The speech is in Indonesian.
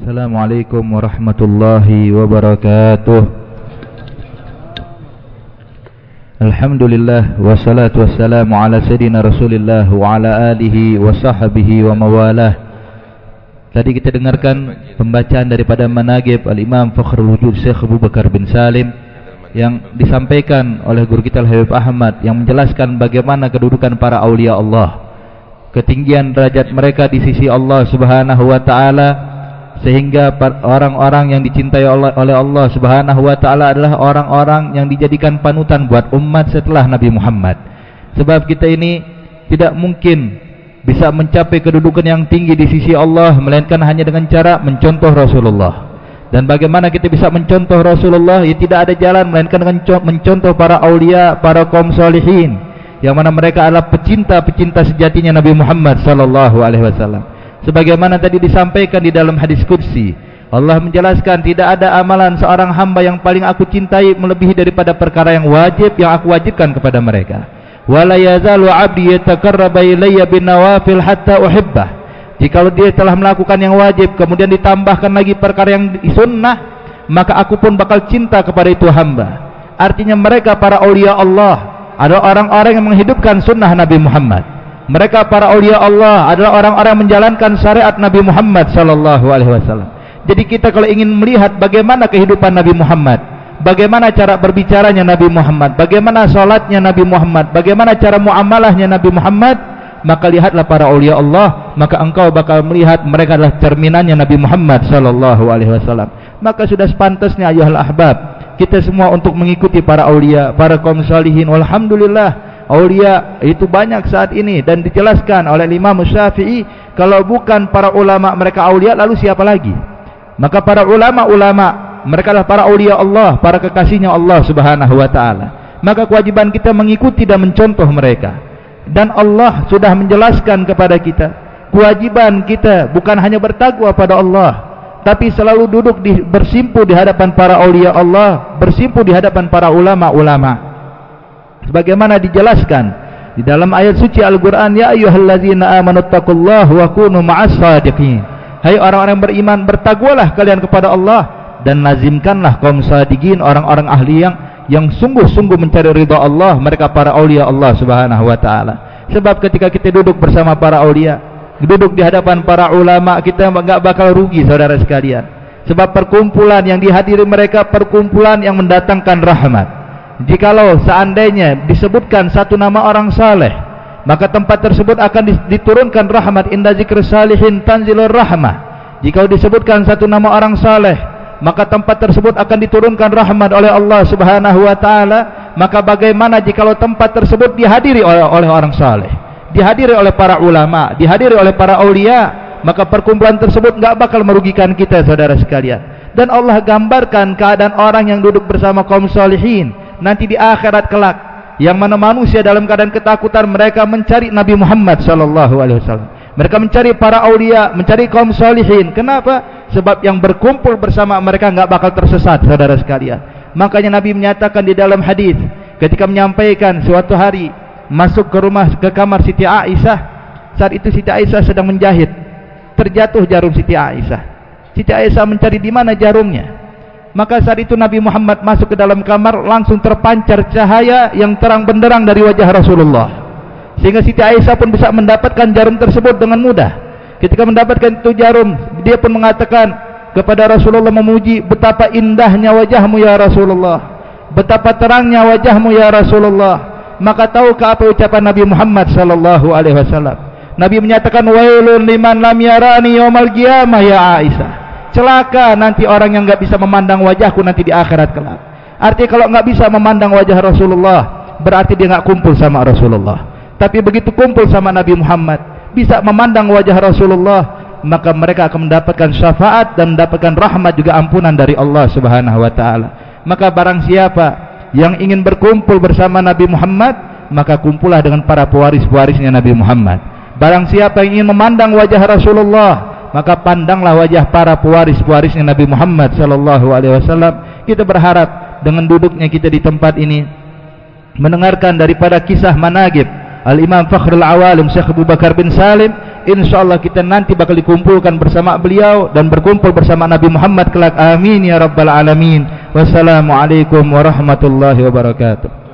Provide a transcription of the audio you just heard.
Assalamualaikum warahmatullahi wabarakatuh. Alhamdulillah wassalatu wassalamu ala sayyidina Rasulillah wa ala alihi wa sahbihi wa mawalah. Tadi kita dengarkan pembacaan daripada Manaqib Al-Imam Fakhrul Wujud Syekh Abu Bakar bin Salim yang disampaikan oleh guru kita Al-Habib Ahmad, yang menjelaskan bagaimana kedudukan para aulia Allah, ketinggian derajat mereka di sisi Allah Subhanahu wa taala, sehingga orang-orang yang dicintai oleh Allah Subhanahu wa taala adalah orang-orang yang dijadikan panutan buat umat setelah Nabi Muhammad. Sebab kita ini tidak mungkin bisa mencapai kedudukan yang tinggi di sisi Allah melainkan hanya dengan cara mencontoh Rasulullah. Dan bagaimana kita bisa mencontoh Rasulullah? Ya, tidak ada jalan melainkan dengan mencontoh para aulia, para kaum salihin, yang mana mereka adalah pecinta-pecinta sejatinya Nabi Muhammad sallallahu alaihi wasallam. Sebagaimana tadi disampaikan di dalam hadis qudsi, Allah menjelaskan, tidak ada amalan seorang hamba yang paling aku cintai melebihi daripada perkara yang wajib yang aku wajibkan kepada mereka. Wala yazalu 'abdi yataqarraba ilayya bin nawafil hatta uhibbah. Jikalau dia telah melakukan yang wajib kemudian ditambahkan lagi perkara yang sunnah, maka aku pun bakal cinta kepada itu hamba. Artinya mereka para aulia Allah adalah orang-orang yang menghidupkan sunnah Nabi Muhammad. Mereka para aulia Allah adalah orang-orang yang menjalankan syariat Nabi Muhammad sallallahu alaihi wasallam. Jadi kita kalau ingin melihat bagaimana kehidupan Nabi Muhammad, bagaimana cara berbicaranya Nabi Muhammad, bagaimana salatnya Nabi Muhammad, bagaimana cara muamalahnya Nabi Muhammad, maka lihatlah para aulia Allah, maka engkau bakal melihat mereka adalah cerminannya Nabi Muhammad sallallahu alaihi wasallam. Maka sudah sepantasnya ayuhal ahbab, kita semua untuk mengikuti para aulia, para kaum salihin. Alhamdulillah, aulia itu banyak saat ini, dan dijelaskan oleh Imam Syafi'i, kalau bukan para ulama mereka aulia, lalu siapa lagi? Maka para ulama-ulama mereka adalah para aulia Allah, para kekasihnya Allah Subhanahu wa taala. Maka kewajiban kita mengikuti dan mencontoh mereka. Dan Allah sudah menjelaskan kepada kita, kewajiban kita bukan hanya bertakwa pada Allah, tapi selalu duduk bersimpu di hadapan para aulia Allah, bersimpu di hadapan para ulama-ulama. Sebagaimana dijelaskan di dalam ayat suci Al-Quran, ya ayyuhallazina amanu taqullaha wa kunu ma'as sadiqin. Hai orang-orang beriman, bertakwalah kalian kepada Allah dan lazimkanlah kaum sadiqin, orang-orang ahli yang sungguh-sungguh mencari ridha Allah, mereka para aulia Allah Subhanahu wa taala. Sebab ketika kita duduk bersama para aulia, duduk di hadapan para ulama, kita enggak bakal rugi saudara sekalian. Sebab perkumpulan yang dihadiri mereka perkumpulan yang mendatangkan rahmat. Jikalau seandainya disebutkan satu nama orang saleh, maka tempat tersebut akan diturunkan rahmat. Inda zikri salihin tanzilur rahmah. Jikalau disebutkan satu nama orang saleh, maka tempat tersebut akan diturunkan rahmat oleh Allah Subhanahu wa taala. Maka bagaimana jikalau tempat tersebut dihadiri oleh orang saleh, dihadiri oleh para ulama, dihadiri oleh para aulia, maka perkumpulan tersebut enggak bakal merugikan kita saudara sekalian. Dan Allah gambarkan keadaan orang yang duduk bersama kaum salihin nanti di akhirat kelak, yang mana manusia dalam keadaan ketakutan mereka mencari Nabi Muhammad sallallahu alaihi wasallam. Mereka mencari para aulia, mencari kaum salihin. Kenapa? Sebab yang berkumpul bersama mereka enggak bakal tersesat saudara sekalian. Makanya Nabi menyatakan di dalam hadis ketika menyampaikan suatu hari masuk ke kamar Siti Aisyah. Saat itu Siti Aisyah sedang menjahit, terjatuh jarum Siti Aisyah. Siti Aisyah mencari di mana jarumnya. Maka saat itu Nabi Muhammad masuk ke dalam kamar, langsung terpancar cahaya yang terang benderang dari wajah Rasulullah, sehingga Siti Aisyah pun bisa mendapatkan jarum tersebut dengan mudah. Ketika mendapatkan itu jarum, dia pun mengatakan kepada Rasulullah, memuji, betapa indahnya wajahmu ya Rasulullah, betapa terangnya wajahmu ya Rasulullah. Maka tahukah apa ucapan Nabi Muhammad sallallahu alaihi wasallam? Nabi menyatakan, wailun liman lam yarani yaumal qiyamah ya Aisyah. Celaka nanti orang yang enggak bisa memandang wajahku nanti di akhirat kelak. Artinya kalau enggak bisa memandang wajah Rasulullah, berarti dia enggak kumpul sama Rasulullah. Tapi begitu kumpul sama Nabi Muhammad, bisa memandang wajah Rasulullah, maka mereka akan mendapatkan syafaat dan mendapatkan rahmat juga ampunan dari Allah Subhanahu wa taala. Maka barang siapa yang ingin berkumpul bersama Nabi Muhammad, maka kumpulah dengan para pewaris-pewarisnya Nabi Muhammad. Barang siapa yang ingin memandang wajah Rasulullah, maka pandanglah wajah para pewaris-pewarisnya Nabi Muhammad sallallahu alaihi wasallam. Kita berharap dengan duduknya kita di tempat ini, mendengarkan daripada kisah Manaqib Al-Imam Fakhrul Awalim Syekh Abu Bakar bin Salim, insyaallah kita nanti bakal dikumpulkan bersama beliau dan berkumpul bersama Nabi Muhammad kelak. Amin ya rabbal alamin. Wassalamualaikum warahmatullahi wabarakatuh.